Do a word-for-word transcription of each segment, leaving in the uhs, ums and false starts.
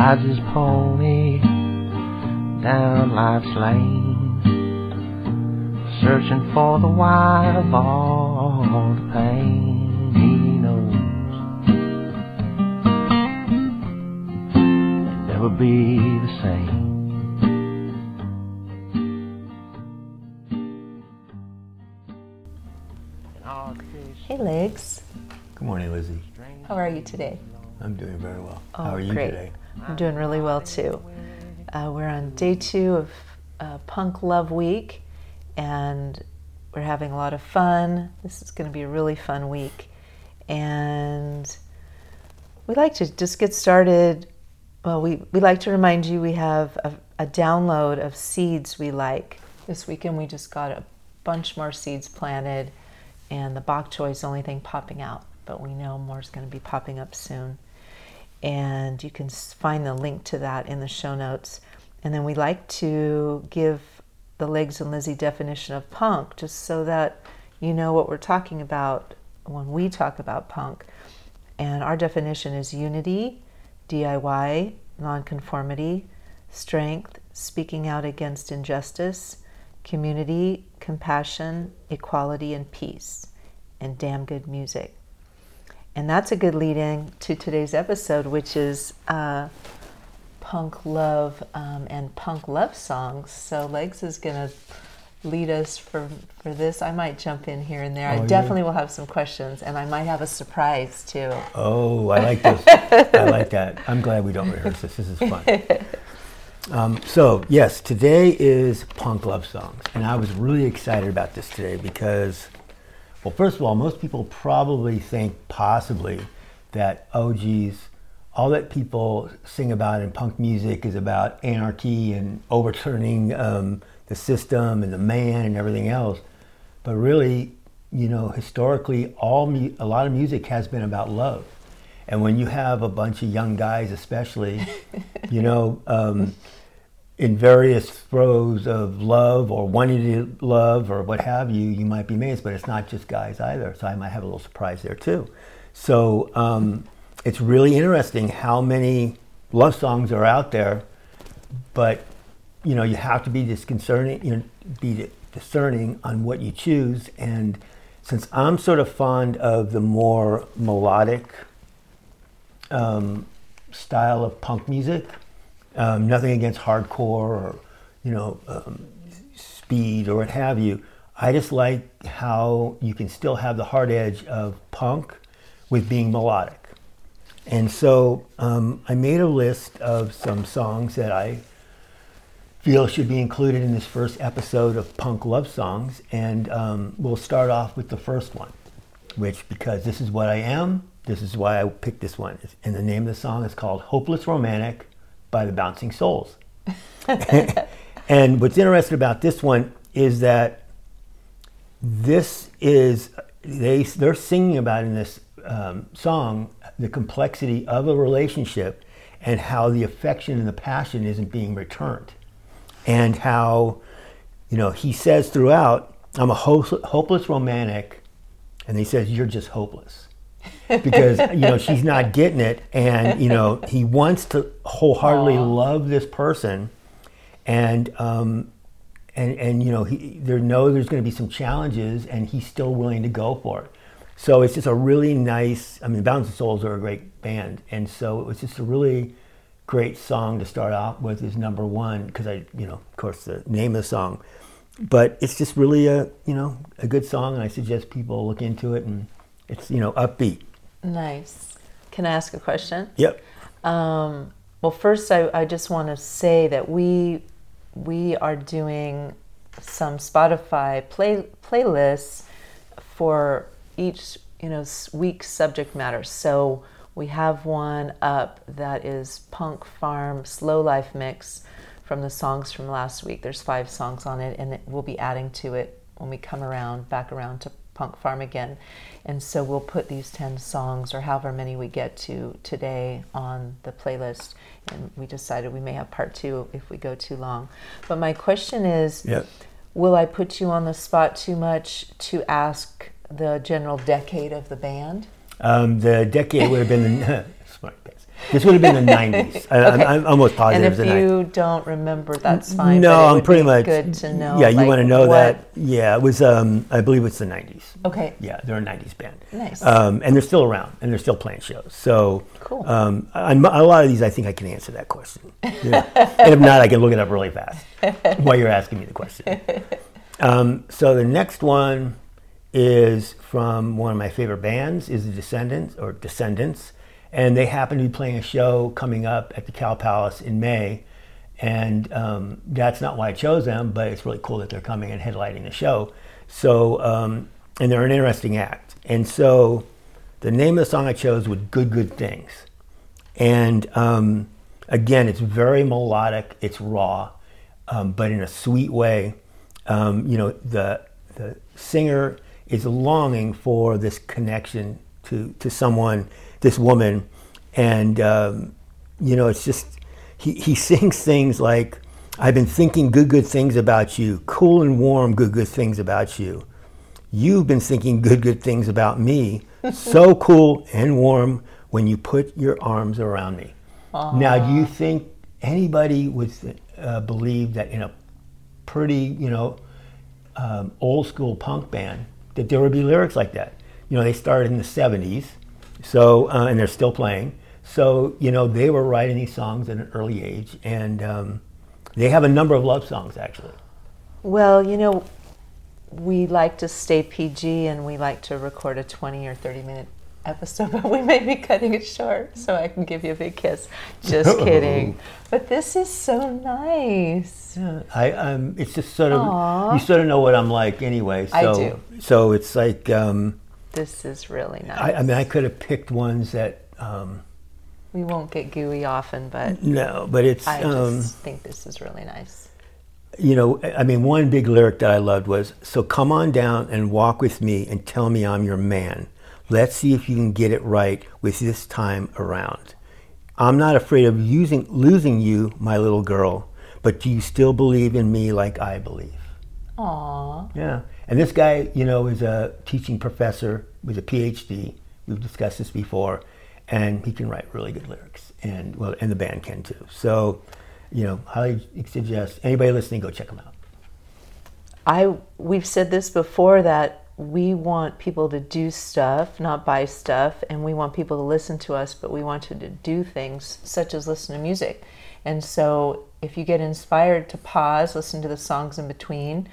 rides his pony down life's lane, searching for the why of all the pain he knows. It'll never be the same. Hey, Legs. Good morning, Lizzie. How are you today? I'm doing very well. Oh, How are you great. today? I'm doing really well, too. Uh, we're on day two of uh, Punk Love Week, and we're having a lot of fun. This is going to be a really fun week. And we'd like to just get started. Well, we, we like to remind you we have a, a download of seeds we like. This weekend we just got a bunch more seeds planted, and the bok choy is the only thing popping out, but we know more is going to be popping up soon. And you can find the link to that in the show notes. And then we like to give the Legs and Lizzie definition of punk, just so that you know what we're talking about when we talk about punk. And our definition is unity, D I Y, nonconformity, strength, speaking out against injustice, community, compassion, equality, and peace, and damn good music. And that's a good lead-in to today's episode, which is uh, punk love um, and punk love songs. So Legs is going to lead us for, for this. I might jump in here and there. Oh, I yeah. definitely will have some questions, and I might have a surprise, too. Oh, I like this. I like that. I'm glad we don't rehearse this. This is fun. Um, so, yes, today is Punk Love Songs. And I was really excited about this today because, well, first of all, most people probably think possibly that, oh, geez, all that people sing about in punk music is about anarchy and overturning um, the system and the man and everything else. But really, you know, historically, all mu- a lot of music has been about love. And when you have a bunch of young guys, especially, you know, um, in various throes of love or wanting to love or what have you, you might be amazed, but it's not just guys either. So I might have a little surprise there too. So um, it's really interesting how many love songs are out there, but you know, you have to be disconcerting, you know, be discerning on what you choose. And since I'm sort of fond of the more melodic um, style of punk music, um, nothing against hardcore or, you know, um, speed or what have you. I just like how you can still have the hard edge of punk with being melodic. And so um, I made a list of some songs that I feel should be included in this first episode of Punk Love Songs. And um, we'll start off with the first one, which, because this is what I am, this is why I picked this one. And the name of the song is called Hopeless Romantic by the Bouncing Souls. And what's interesting about this one is that this is, they, they're singing about in this um, song the complexity of a relationship and how the affection and the passion isn't being returned. And how, you know, he says throughout, I'm a ho- hopeless romantic, and he says, you're just hopeless. Because, you know, she's not getting it, and, you know, he wants to wholeheartedly Aww. love this person, and, um, and, and you know, he, there know there's going to be some challenges, and he's still willing to go for it. So it's just a really nice, I mean, Bouncing Souls are a great band, and so it was just a really great song to start out with is number one, because I, you know, of course, the name of the song. But it's just really a, you know, a good song, and I suggest people look into it, and it's, you know, upbeat. Nice. Can I ask a question? Yep. Um, well, first, I, I just want to say that we we are doing some Spotify play playlists for each, you know, week's subject matter. So we have one up that is Punk Farm Slow Life Mix from the songs from last week. There's five songs on it, and we'll be adding to it when we come around, back around to Punk Farm again. And so we'll put these ten songs, or however many we get to today, on the playlist. And we decided we may have part two if we go too long. But my question is, yep. will I put you on the spot too much to ask the general decade of the band? Um, the decade would have been the, smart guys. This would have been the nineties. I, Okay. I'm, I'm almost positive. And it's if the nineties. you don't remember, that's fine. No, but it I'm would pretty be much good to know. Yeah, you like, want to know what- that? Yeah, it was. Um, I believe it's the nineties. Okay. Yeah, they're a nineties band. Nice. Um, and they're still around, and they're still playing shows. So, Cool. um, I'm, a lot of these, I think I can answer that question. Yeah. And if not, I can look it up really fast while you're asking me the question. Um, so the next one is from one of my favorite bands, is the Descendants or Descendants, and they happen to be playing a show coming up at the Cow Palace in May. And um, that's not why I chose them, but it's really cool that they're coming and headlining the show. So, um, and they're an interesting act. And so the name of the song I chose was Good Good Things. And um, again, it's very melodic, it's raw, um, but in a sweet way. Um, you know, the the singer is longing for this connection to, to someone, this woman. And, um, you know, it's just, he, he sings things like, I've been thinking good, good things about you, cool and warm, good, good things about you. You've been thinking good, good things about me, so cool and warm when you put your arms around me. Aww. Now, do you think anybody would uh, believe that in a pretty, you know, um, old school punk band, that there would be lyrics like that? You know, they started in the seventies, so uh, and they're still playing. So, you know, they were writing these songs at an early age, and um, they have a number of love songs, actually. Well, you know, we like to stay P G, and we like to record a twenty or thirty minute episode, but we may be cutting it short so I can give you a big kiss. Just kidding. But this is so nice. Yeah, I, um, it's just sort of, Aww. you sort of know what I'm like anyway. So, I do. So it's like, um, This is really nice. I, I mean, I could have picked ones that, um, we won't get gooey often, but no, but it's, I um, just think this is really nice. you know, I mean, one big lyric that I loved was, so come on down and walk with me and tell me I'm your man. Let's see if you can get it right with this time around. I'm not afraid of using, losing you, my little girl, but do you still believe in me like I believe? Aww. Yeah. And this guy, you know, is a teaching professor with a P H D. We've discussed this before. And he can write really good lyrics. And, well, and the band can too. So, you know, highly suggest anybody listening, go check them out. I we've said this before, that we want people to do stuff, not buy stuff, and we want people to listen to us, but we want you to do things such as listen to music. And so if you get inspired to pause, listen to the songs in between,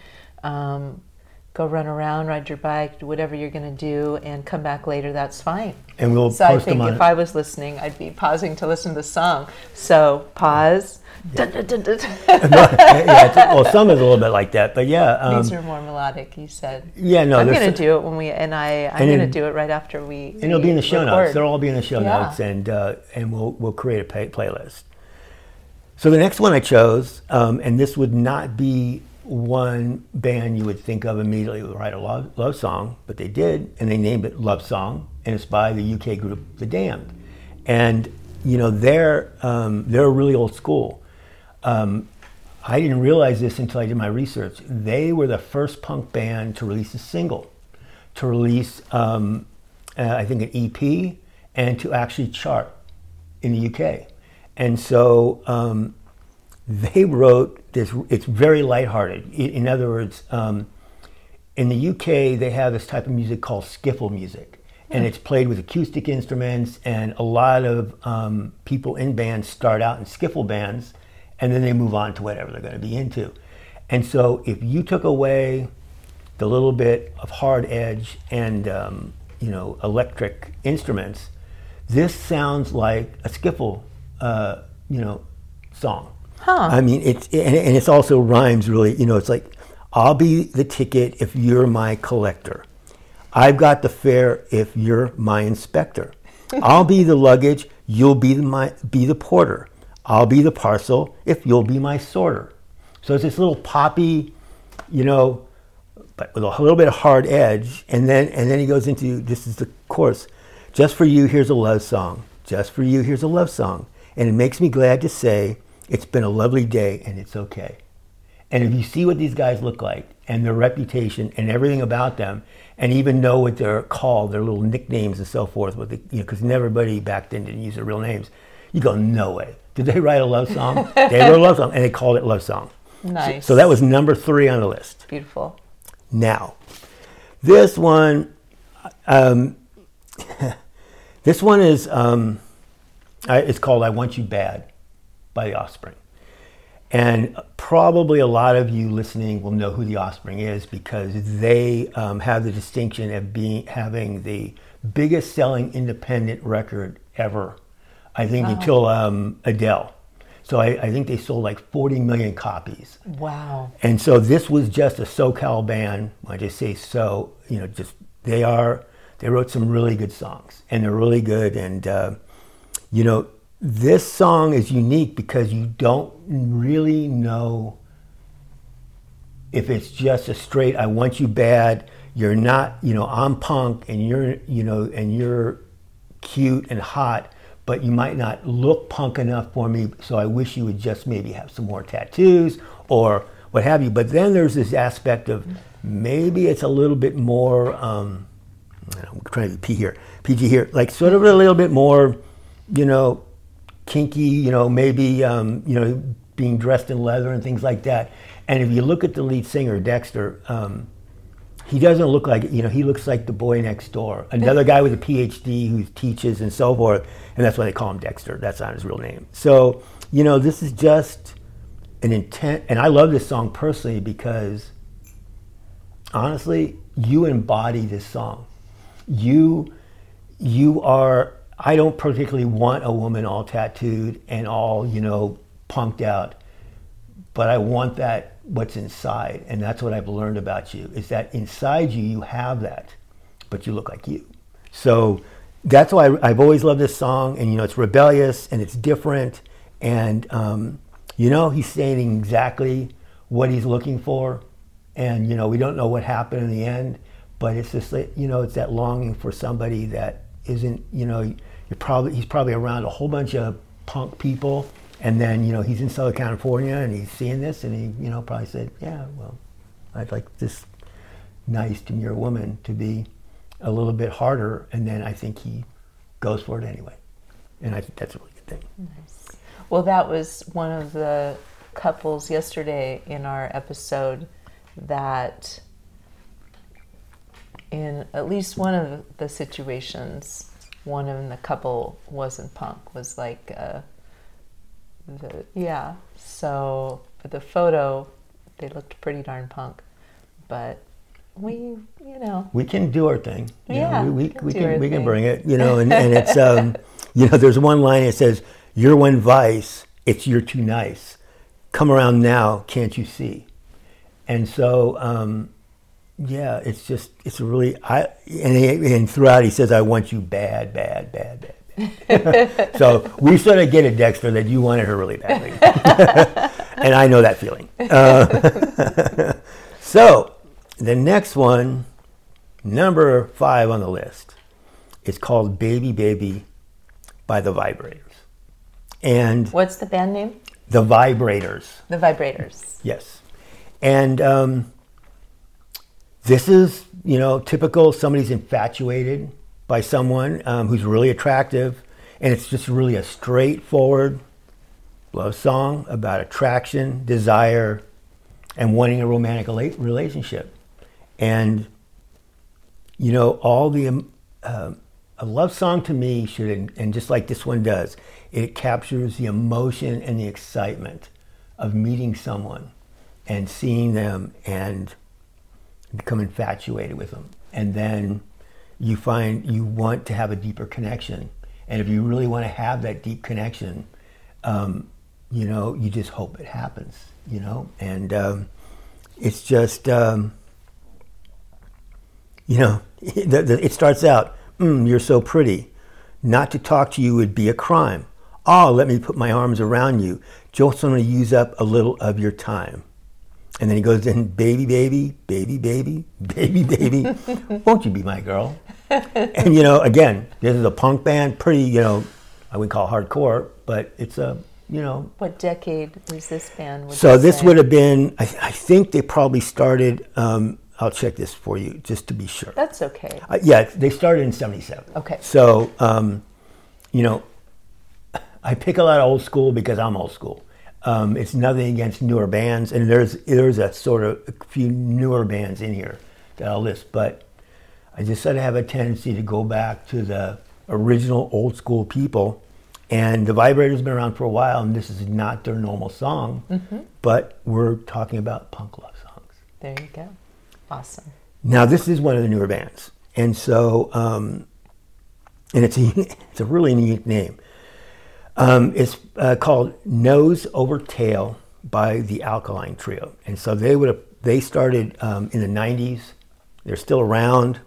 um, go run around, ride your bike, do whatever you're going to do, and come back later, that's fine. And we'll so I post think them on if it. I was listening, I'd be pausing to listen to the song. So pause. Yeah. Dun, dun, dun, dun. yeah, it's, well, some is a little bit like that, but yeah. Um, These are more melodic, you said. yeah, no. I'm there's going to some- do it when we, and I, I'm And going to then- do it right after we And it'll be in the show record. notes. They'll all be in the show Yeah. notes, and uh, and we'll we'll create a pay- playlist. So the next one I chose, um, and this would not be one band you would think of immediately would write a love, love song, but they did, and they named it Love Song, and it's by the U K group The Damned. And you know, they're um, they're really old school. Um, I didn't realize this until I did my research. They were the first punk band to release a single, to release um, uh, I think an E P, and to actually chart in the U K. And so um, they wrote this, it's very lighthearted. In, in other words, um, in the U K, they have this type of music called skiffle music. And it's played with acoustic instruments, and a lot of um, people in bands start out in skiffle bands, and then they move on to whatever they're going to be into. And so if you took away the little bit of hard edge and um, you know, electric instruments, this sounds like a skiffle uh, you know, song. Huh. I mean, it's and, and it's also rhymes really. You know, it's like, I'll be the ticket if you're my collector. I've got the fare if you're my inspector. I'll be the luggage, you'll be the, my be the porter. I'll be the parcel if you'll be my sorter. So it's this little poppy, you know, but with a little bit of hard edge, and then and then he goes into, this is the chorus. Just for you, here's a love song. Just for you, here's a love song. And it makes me glad to say it's been a lovely day and it's okay. And if you see what these guys look like and their reputation and everything about them, and even know what they're called, their little nicknames and so forth, with the, you know, because everybody back then didn't use their real names. You go, no way. Did they write a love song? They wrote a love song, and they called it Love Song. Nice. So, so that was number three on the list. Beautiful. Now, this one, um, this one is, um, it's called I Want You Bad by The Offspring. And probably a lot of you listening will know who The Offspring is because they um, have the distinction of being having the biggest selling independent record ever, I think, wow. until um, Adele. So I, I think they sold like forty million copies. Wow. And so this was just a SoCal band. I just say so, you know, just they are, they wrote some really good songs and they're really good. And, uh, you know, this song is unique because you don't really know if it's just a straight, I want you bad. You're not, you know, I'm punk and you're, you know, and you're cute and hot, but you might not look punk enough for me, so I wish you would just maybe have some more tattoos or what have you. But then there's this aspect of maybe it's a little bit more, um, I'm trying to be P here, P G here, like sort of a little bit more, you know, kinky, you know, maybe, um, you know, being dressed in leather and things like that. And if you look at the lead singer, Dexter, um, he doesn't look like, you know, he looks like the boy next door. Another guy with a P H D who teaches and so forth, and that's why they call him Dexter. That's not his real name. So, you know, this is just an intent, and I love this song personally because, honestly, you embody this song. You, you are, I don't particularly want a woman all tattooed and all, you know, punked out, but I want that, what's inside, and that's what I've learned about you, is that inside you, you have that, but you look like you. So that's why I've always loved this song, and you know, it's rebellious, and it's different, and um, you know, he's saying exactly what he's looking for, and you know, we don't know what happened in the end, but it's just like, you know, it's that longing for somebody that isn't, you know, you're probably, he's probably around a whole bunch of punk people, and then, you know, he's in Southern California and he's seeing this and he, you know, probably said, yeah, well, I'd like this nice, demure woman to be a little bit harder. And then I think he goes for it anyway. And I think that's a really good thing. Nice. Well, that was one of the couples yesterday in our episode that in at least one of the situations, one of the couple wasn't punk, was like, uh, The, yeah, so for the photo, they looked pretty darn punk, but we, you know, we can do our thing. You yeah, know, we, we, we can, we do can, our we thing. can bring it. You know, and, and it's um, you know, there's one line that says, "You're one vice, it's you're too nice. Come around now, can't you see?" And so, um, yeah, it's just, it's really, I and, he, and throughout he says, "I want you bad, bad, bad, bad." So we sort of get it, Dexter, that you wanted her really badly. And I know that feeling. Uh, so the next one, number five on the list, is called Baby Baby by The Vibrators. And what's the band name? The Vibrators. The Vibrators. Yes. And um, this is, you know, typical, somebody's infatuated by someone um, who's really attractive, and it's just really a straightforward love song about attraction, desire, and wanting a romantic relationship. And, you know, all the, um, uh, a love song to me should, and just like this one does, it captures the emotion and the excitement of meeting someone and seeing them and become infatuated with them. And then you find you want to have a deeper connection. And if you really want to have that deep connection, um, you know, you just hope it happens, you know? And um, it's just, um, you know, it, the, it starts out, mm, you're so pretty. Not to talk to you would be a crime. Oh, let me put my arms around you. Just want to use up a little of your time. And then he goes in, baby, baby, baby, baby, baby, baby, won't you be my girl? And, you know, again, this is a punk band, pretty, you know, I wouldn't call it hardcore, but it's a, you know. What decade was this band? Would So this say? would have been, I, I think they probably started, um, I'll check this for you, just to be sure. That's okay. Uh, yeah, they started in seventy-seven. Okay. So, um, you know, I pick a lot of old school because I'm old school. Um, it's nothing against newer bands, and there's there's a sort of a few newer bands in here that I'll list, but I just sort of have a tendency to go back to the original old school people. And the Vibrators been around for a while, and this is not their normal song, mm-hmm. but we're talking about punk love songs. There you go. Awesome. Now, this is one of the newer bands, and so, um, and it's a, it's a really unique name. Um, it's uh, called Nose Over Tail by the Alkaline Trio, and so they would have they started um, in the nineties. They're still around,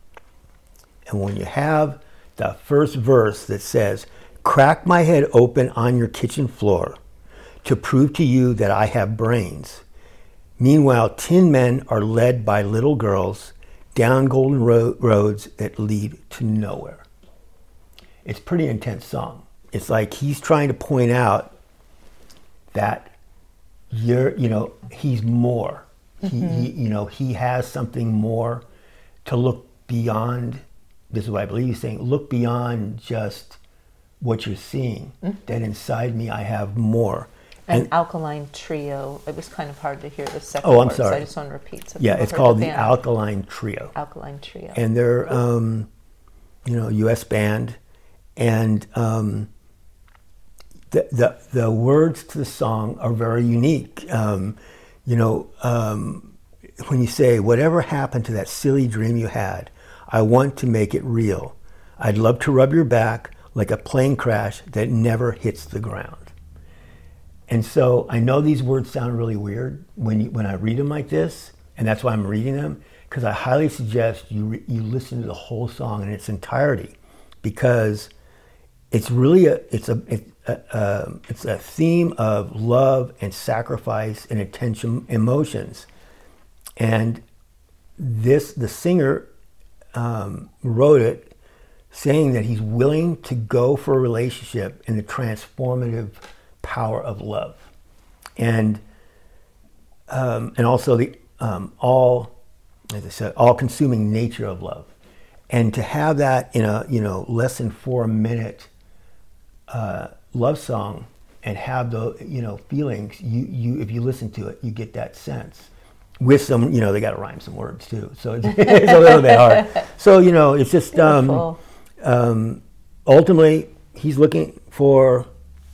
and when you have the first verse that says, "Crack my head open on your kitchen floor to prove to you that I have brains. Meanwhile, tin men are led by little girls down golden ro- roads that lead to nowhere." It's a pretty intense song. It's like he's trying to point out that you're, you know, he's more. Mm-hmm. He, he, you know, he has something more to look beyond. This is what I believe he's saying. Look beyond just what you're seeing. Mm-hmm. That inside me, I have more. An And, Alkaline Trio. It was kind of hard to hear the second Oh, I'm word, sorry. so I just want to repeat. So yeah, people it's heard called the band. Alkaline Trio. Alkaline Trio. And they're, um, you know, U S band. And um, the, the the words to the song are very unique. Um, you know, um, when you say, "Whatever happened to that silly dream you had, I want to make it real. I'd love to rub your back like a plane crash that never hits the ground." And so I know these words sound really weird when you, when I read them like this, and that's why I'm reading them, because I highly suggest you re, you listen to the whole song in its entirety, because it's really a it's a, it, a, a it's a theme of love and sacrifice and intention emotions. And this the singer um, wrote it saying that he's willing to go for a relationship in the transformative power of love, and um, and also the um, all, as I said, all-consuming nature of love, and to have that in a you know less than four minute uh, love song and have the you know feelings. You you if you listen to it, you get that sense. With some, you know, they got to rhyme some words too, so it's, it's a little bit hard. So you know, it's just um, um, ultimately he's looking for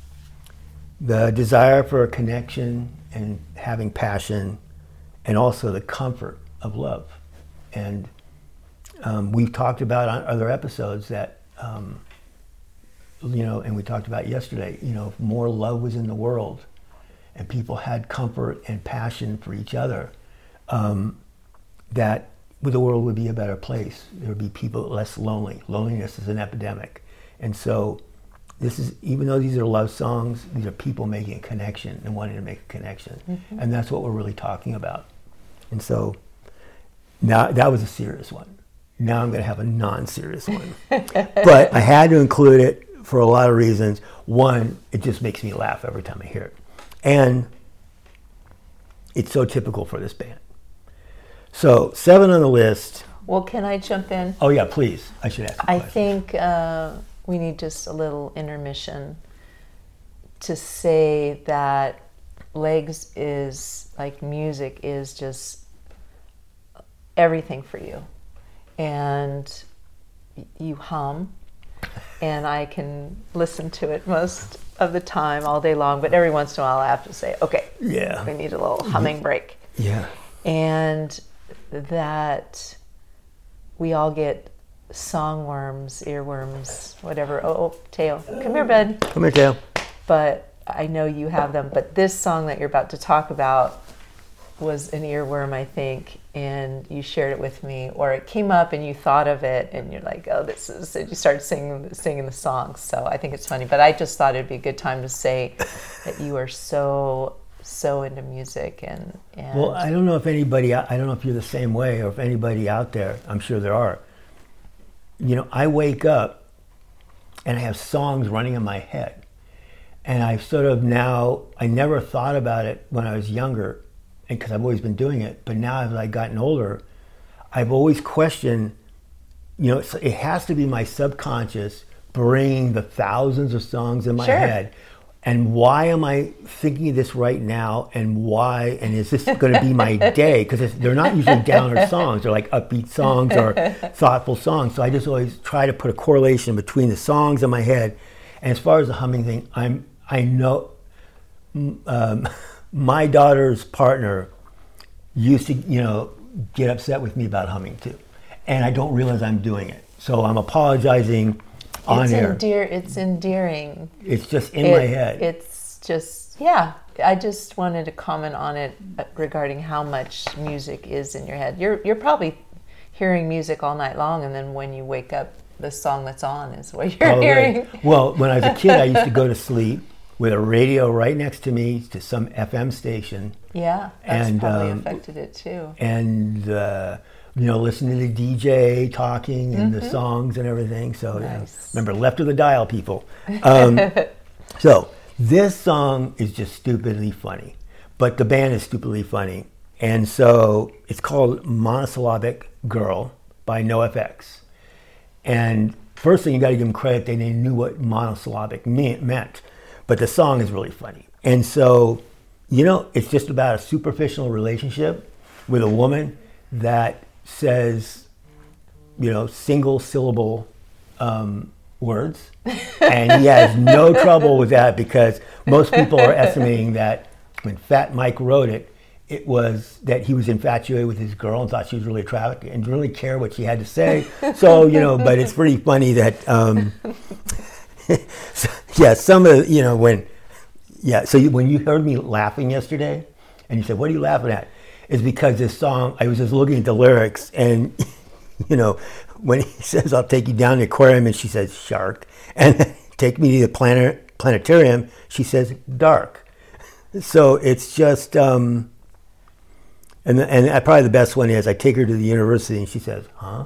the desire for a connection and having passion, and also the comfort of love. And um, we've talked about on other episodes that, um, you know, and we talked about yesterday, you know, if more love was in the world and people had comfort and passion for each other, um, that the world would be a better place. There would be people less lonely. Loneliness is an epidemic. And so this is, even though these are love songs, these are people making a connection and wanting to make a connection. Mm-hmm. And that's what we're really talking about. And so now that was a serious one. Now I'm going to have a non-serious one. But I had to include it for a lot of reasons. One, it just makes me laugh every time I hear it. And it's so typical for this band. So seven on the list. Well, can I jump in? Oh yeah, please. I should ask a I question. think uh, we need just a little intermission to say that Legs is, like music, is just everything for you. And you hum, and I can listen to it most of the time, all day long, but every once in a while I have to say, okay, Yeah. we need a little humming break. Yeah. And that we all get songworms, earworms, whatever. Oh, oh, Teo, come here, bud. Come here, Tail. But I know you have them. But this song that you're about to talk about was an earworm, I think, and you shared it with me, or it came up and you thought of it, and you're like, oh, this is, and you started singing, singing the song. So I think it's funny. But I just thought it'd be a good time to say that you are so, so into music. And, and Well, I don't know if anybody, I don't know if you're the same way, or if anybody out there, I'm sure there are. You know, I wake up and I have songs running in my head. And I've sort of now, I never thought about it when I was younger, and because I've always been doing it, but now as I've gotten older, I've always questioned, you know, it's, it has to be my subconscious bringing the thousands of songs in my Sure. head. And why am I thinking of this right now? And why? And is this going to be my day? Because they're not usually downer songs. They're like upbeat songs or thoughtful songs. So I just always try to put a correlation between the songs in my head. And as far as the humming thing, I'm I know um, my daughter's partner used to, you know, get upset with me about humming too, and I don't realize I'm doing it. So I'm apologizing. On it's air. Endear, it's endearing. It's just in it, my head. It's just, yeah. I just wanted to comment on it regarding how much music is in your head. You're you're probably hearing music all night long, and then when you wake up, the song that's on is what you're oh, hearing. Right. Well, when I was a kid, I used to go to sleep with a radio right next to me to some F M station. Yeah, that's and, probably um, affected it too. And uh, you know, listening to the D J talking and Mm-hmm. the songs and everything. So Nice. yeah. Remember, left of the dial, people. Um, so this song is just stupidly funny, but the band is stupidly funny. And so it's called Monosyllabic Girl by NoFX. And first thing, you got to give them credit, they knew what monosyllabic me- meant. But the song is really funny. And so, you know, it's just about a superficial relationship with a woman that says, you know, single syllable um, words. And he has no trouble with that because most people are estimating that when Fat Mike wrote it, it was that he was infatuated with his girl and thought she was really attractive and didn't really care what she had to say. So, you know, but it's pretty funny that, um, so, yeah, some of, you know, when, yeah, so you, when you heard me laughing yesterday and you said, what are you laughing at? It's because this song, I was just looking at the lyrics and, you know, when he says, I'll take you down to the aquarium and she says, shark, and take me to the planet, planetarium, she says, dark. So it's just, um, and and probably the best one is I take her to the university and she says, huh?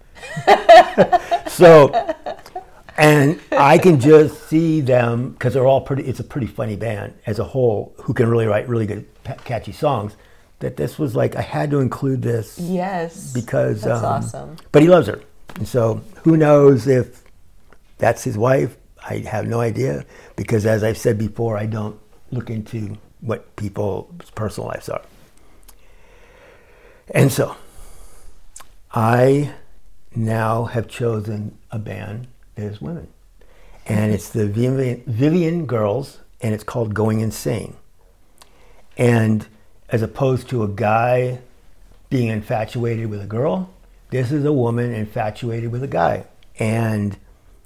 So, and I can just see them, because they're all pretty, it's a pretty funny band as a whole who can really write really good, catchy songs, that this was like, I had to include this. Yes. Because, that's um, awesome. But he loves her. And so who knows if that's his wife? I have no idea, because as I've said before, I don't look into what people's personal lives are. And so I now have chosen a band that is women. And it's the Vivian, Vivian Girls, and it's called Going Insane. And as opposed to a guy being infatuated with a girl, this is a woman infatuated with a guy. And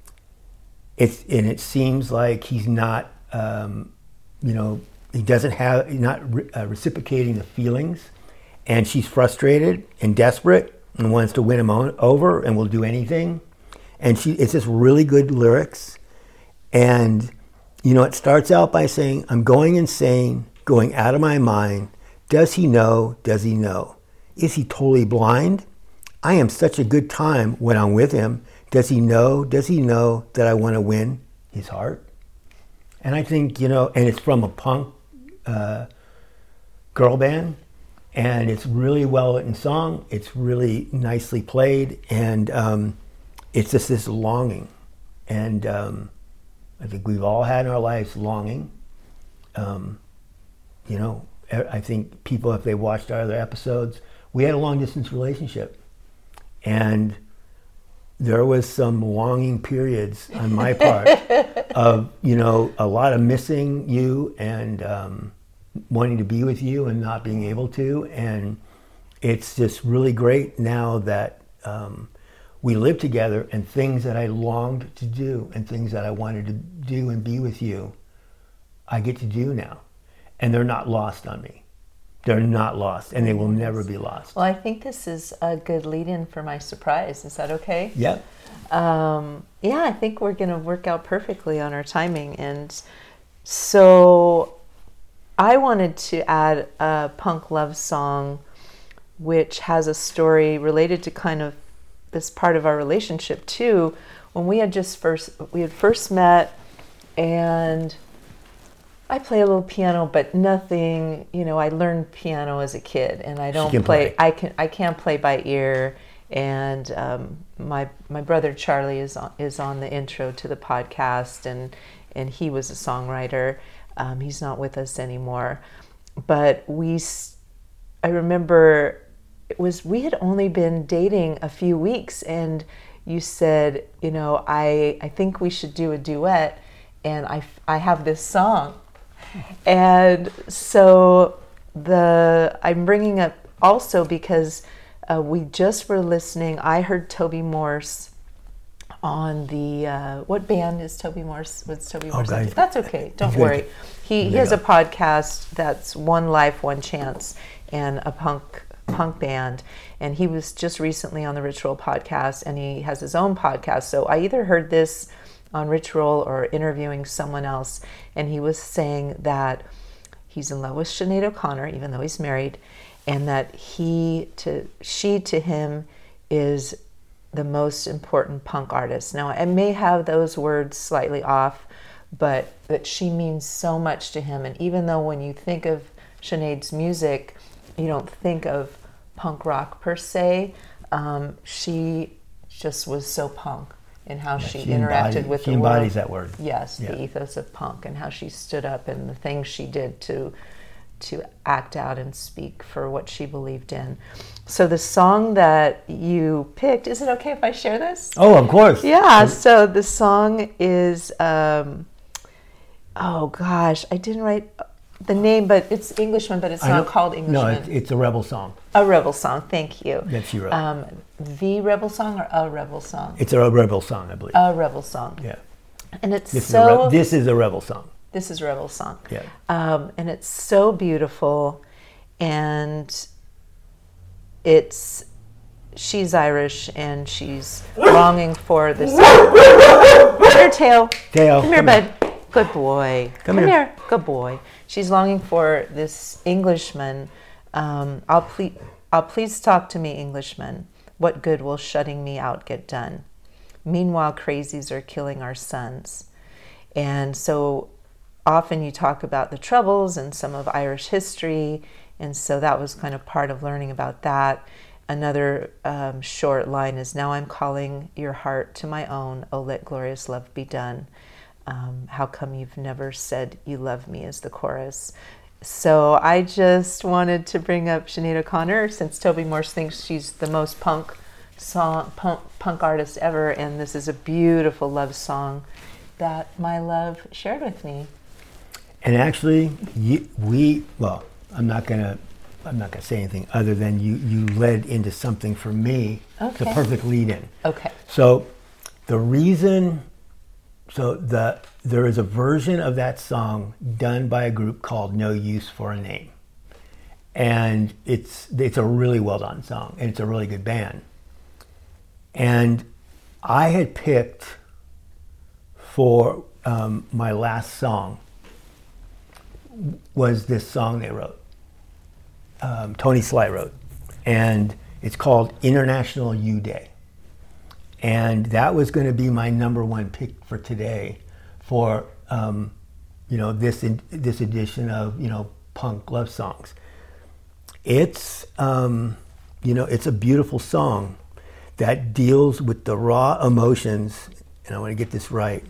it's and it seems like he's not, um, you know, he doesn't have, he's not re- uh, reciprocating the feelings. And she's frustrated and desperate and wants to win him on, over and will do anything. And she, it's just really good lyrics. And, you know, it starts out by saying, I'm going insane, going out of my mind. Does he know? Does he know? Is he totally blind? I am such a good time when I'm with him. Does he know? Does he know that I want to win his heart? And I think, you know, and it's from a punk uh, girl band. And it's really well written song. It's really nicely played. And um, it's just this longing. And um, I think we've all had in our lives longing. Um, you know, I think people, if they watched our other episodes, we had a long distance relationship. And there was some longing periods on my part of, you know, a lot of missing you and um, wanting to be with you and not being able to. And it's just really great now that um, we live together, and things that I longed to do and things that I wanted to do and be with you, I get to do now. And they're not lost on me. They're not lost, and they will never be lost. Well, I think this is a good lead-in for my surprise. Is that okay? Yeah. Um, yeah, I think we're going to work out perfectly on our timing. And so I wanted to add a punk love song which has a story related to kind of this part of our relationship too. When we had just first, we had first met, and I play a little piano, but nothing, you know, I learned piano as a kid, and I don't can play, play. I can I can't play by ear, And um, my my brother Charlie is on, is on the intro to the podcast, and and he was a songwriter. Um, he's not with us anymore, but we. I remember it was we had only been dating a few weeks, and you said, you know, I I think we should do a duet, and I I have this song, and so the I'm bringing up also because. Uh, we just were listening. I heard Toby Morse on the uh, what band is Toby Morse? What's Toby Morse? Okay. That's okay. Don't worry. He, he has a podcast that's One Life, One Chance, and a punk punk band. And he was just recently on the Ritual podcast, and he has his own podcast. So I either heard this on Ritual or interviewing someone else, and he was saying that he's in love with Sinead O'Connor, even though he's married. And that he to she to him is the most important punk artist. Now, I may have those words slightly off, but that she means so much to him. And even though when you think of Sinead's music, you don't think of punk rock per se, um, she just was so punk in how Yeah, she, she interacted embodied, with she the embodies world. that word. Yes, Yeah. the ethos of punk, and how she stood up and the things she did to to act out and speak for what she believed in. So the song that you picked, is it okay if I share this? Oh, of course. Yeah, so the song is, um, oh gosh, I didn't write the name, but it's Englishman, but it's I not know- called Englishman. No, it's, it's a rebel song A Rebel Song, thank you. that she wrote. Um, the Rebel Song or A Rebel Song? It's a rebel song, I believe. A Rebel Song. yeah. And it's This, so... is a re- this is a rebel song. This is Rebel Song. Yeah. Um, and it's so beautiful, and it's she's Irish, and she's longing for this. Come here, Teo. Teo, Come here, come bud. Good boy. Come Come, here. here. Good boy. She's longing for this Englishman. Um, I'll please, I'll please talk to me, Englishman. What good will shutting me out get done? Meanwhile, crazies are killing our sons. And so often you talk about the Troubles and some of Irish history, and so that was kind of part of learning about that. Another um, short line is, now I'm calling your heart to my own, oh, let glorious love be done. Um, how come you've never said you love me, is the chorus. So I just wanted to bring up Sinead O'Connor, since Toby Morse thinks she's the most punk song, punk, punk artist ever, and this is a beautiful love song that my love shared with me. And actually, you, we, well, I'm not going to I'm not going to say anything other than you, you led into something for me, Okay. the perfect lead in. Okay. So the reason, so the there is a version of that song done by a group called No Use for a Name. And it's it's a really well done song, and it's a really good band. And I had picked for um, my last song was this song they wrote. Um, Tony Sly wrote, and it's called International You Day. And that was going to be my number one pick for today for, um, you know, this in, this edition of, you know, punk love songs. It's, um, you know, it's a beautiful song that deals with the raw emotions, and I want to get this right,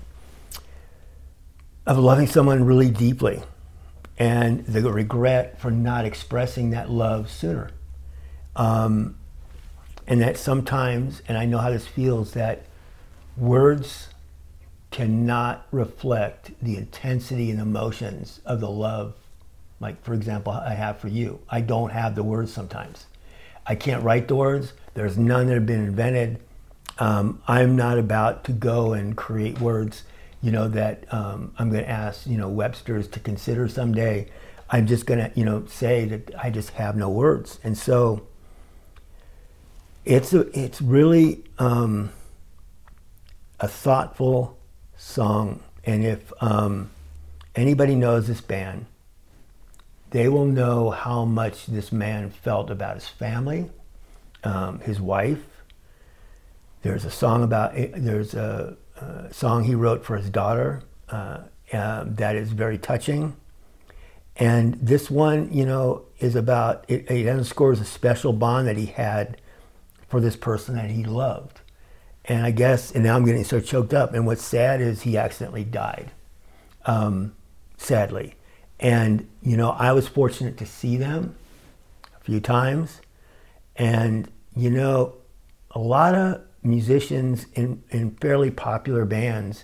of loving someone really deeply, and the regret for not expressing that love sooner. Um, and that sometimes, and I know how this feels, that words cannot reflect the intensity and emotions of the love. Like, for example, I have for you. I don't have the words sometimes. I can't write the words. There's none that have been invented. Um, I'm not about to go and create words, you know, that um, I'm going to ask, you know, Webster's to consider someday. I'm just going to, you know, say that I just have no words. And so it's a, it's really um, a thoughtful song. And if um, anybody knows this band, they will know how much this man felt about his family, um, his wife. There's a song about, there's a, a song he wrote for his daughter uh, um, that is very touching. And this one, you know, is about, it, it underscores a special bond that he had for this person that he loved. And I guess, and now I'm getting so choked up. And what's sad is he accidentally died, um, sadly. And, you know, I was fortunate to see them a few times. And, you know, a lot of musicians in, in fairly popular bands,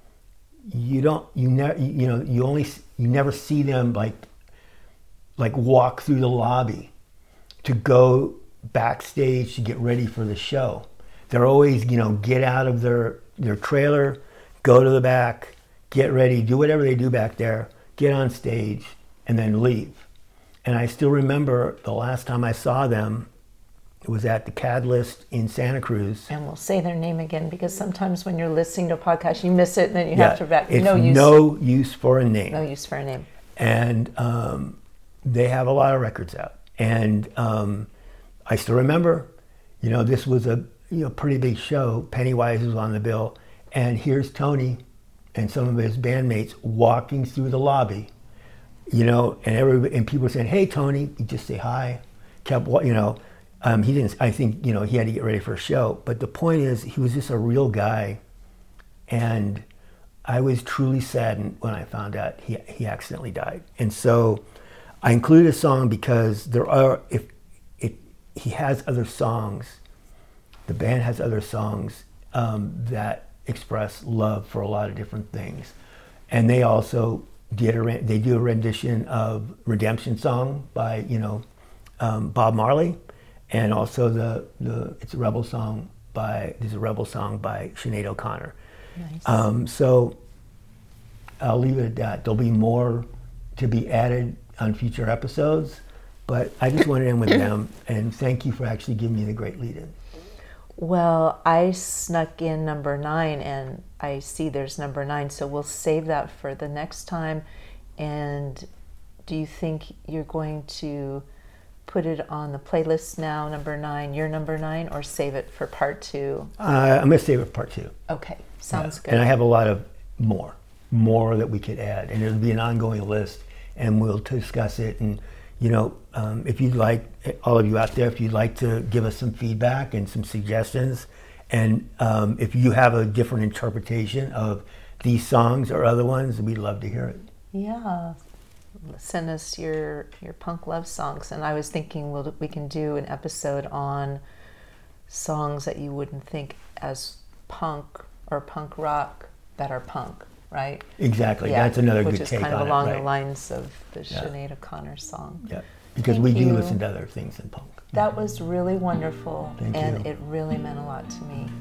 you don't, you never, you know, you only, you never see them like, like walk through the lobby to go backstage to get ready for the show. They're always, you know, get out of their, their trailer, go to the back, get ready, do whatever they do back there, get on stage, and then leave. And I still remember the last time I saw them, it was at the Catalyst in Santa Cruz. And we'll say their name again, because sometimes when you're listening to a podcast, you miss it, and then you Yeah, have to back. it's No use. no use for a name. No use for a name. And um, they have a lot of records out. And um, I still remember, you know, this was a you know pretty big show. Pennywise was on the bill, and here's Tony and some of his bandmates walking through the lobby, you know, and every and people were saying, "Hey, Tony," he just say hi, kept wa- you know, um, he didn't. I think you know he had to get ready for a show, but the point is he was just a real guy, and I was truly saddened when I found out he he accidentally died, and so I included a song because there are if it he has other songs. The band has other songs um, that express love for a lot of different things, and they also did a they do a rendition of "Redemption Song" by you know um, Bob Marley, and also the the it's a rebel song by there's a rebel song by Sinead O'Connor. Nice. Um, so I'll leave it at that. There'll be more to be added on future episodes, but I just wanted to end with them, and thank you for actually giving me the great lead-in. Well, I snuck in number nine, and I see there's number nine, so we'll save that for the next time. And do you think you're going to put it on the playlist now, number nine, your number nine, or save it for part two? Uh, I'm going to save it for part two. Okay, sounds Yeah. good. And I have a lot of more, more that we could add, and it'll be an ongoing list, and we'll discuss it. And you know, um, if you'd like, all of you out there, if you'd like to give us some feedback and some suggestions, and um, if you have a different interpretation of these songs or other ones, we'd love to hear it. Yeah, send us your your punk love songs. And I was thinking we'll, we can do an episode on songs that you wouldn't think as punk or punk rock that are punk, right? Exactly. Yeah, That's another which good is take kind of on along it, right? the lines of the Yeah. Sinead O'Connor song. Yeah, because Thank we do you. listen to other things than punk. That was really wonderful, Thank and you. it really meant a lot to me.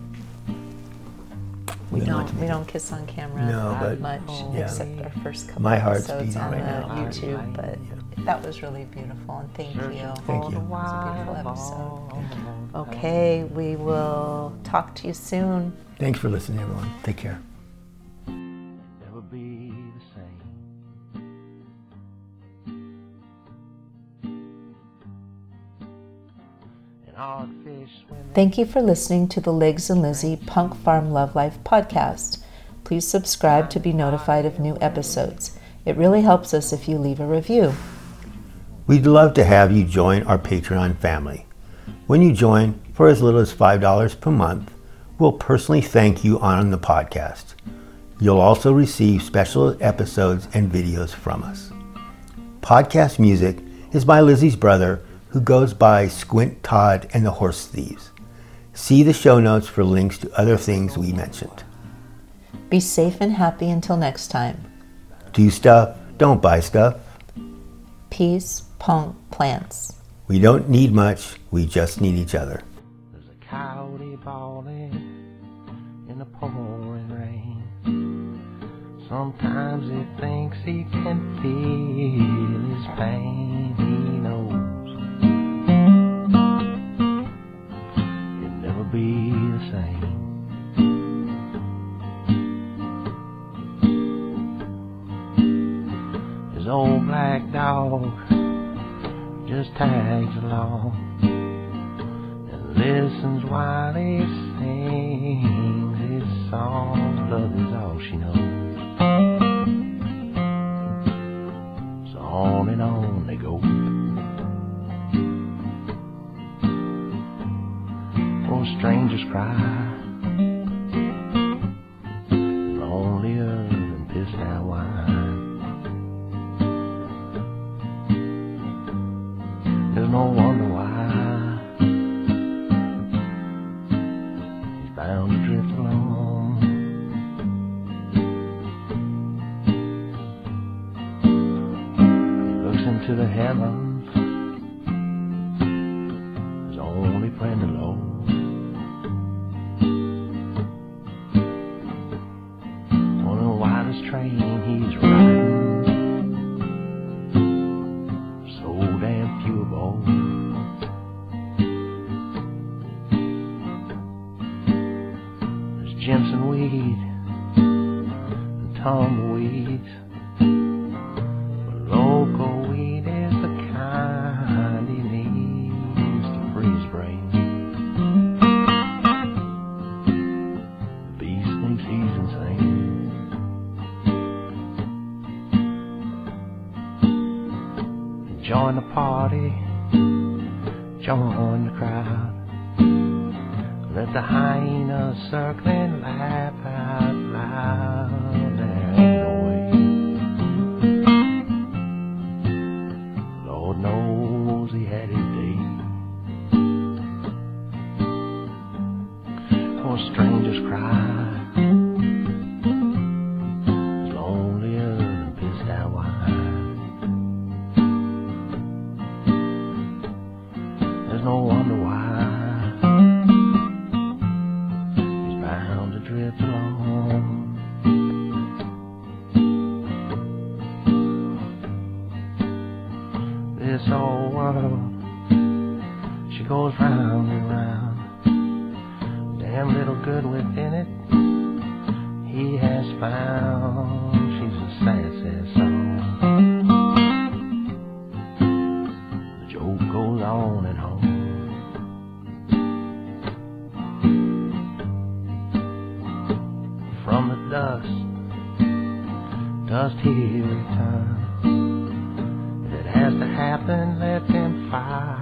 We Meant a lot don't to me we too. don't kiss on camera No, but- much, yeah. except our first couple My heart's episodes beating on right the now. YouTube. But that was really beautiful, and thank you. Thank you. It was a beautiful episode. Okay, we will talk to you soon. Thanks for listening, everyone. Take care. Never be the same. And hard fish swim. Thank you for listening to the Legs and Lizzie Punk Farm Love Life podcast. Please subscribe to be notified of new episodes. It really helps us if you leave a review. We'd love to have you join our Patreon family. When you join, for as little as five dollars per month, we'll personally thank you on the podcast. You'll also receive special episodes and videos from us. Podcast music is by Lizzie's brother, who goes by Squint Todd and the Horse Thieves. See the show notes for links to other things we mentioned. Be safe and happy until next time. Do stuff, don't buy stuff. Peace, punk, plants. We don't need much, we just need each other. There's a coyote bawling in the pouring rain. Sometimes he thinks he can feel his pain. He knows he'll never be the same. His old black dog just tags along and listens while he sings his song. Love is all she knows. So on and on they go. cry, lonelier than pissed out wine. There's no wonder why he's bound to drift along. He looks into the heavens, his only friend alone. On the widest train he's riding, so damn few of all. There's Jimson weed and tumbleweeds, but local weed is the kind he needs to free his brain. The beast thinks he's insane. Join the party, join the crowd. Let the hyenas circling laugh out loud. There ain't no way. Lord knows he had his day. For strangers cry, lonelier than pissed out wine. There's no wonder why he's bound to drift along. This old world, she goes round and round. Damn little good within it he has found. She's a sad, sad song. The joke goes on and on. From the dust, dust he returns. If it has to happen, let them fight.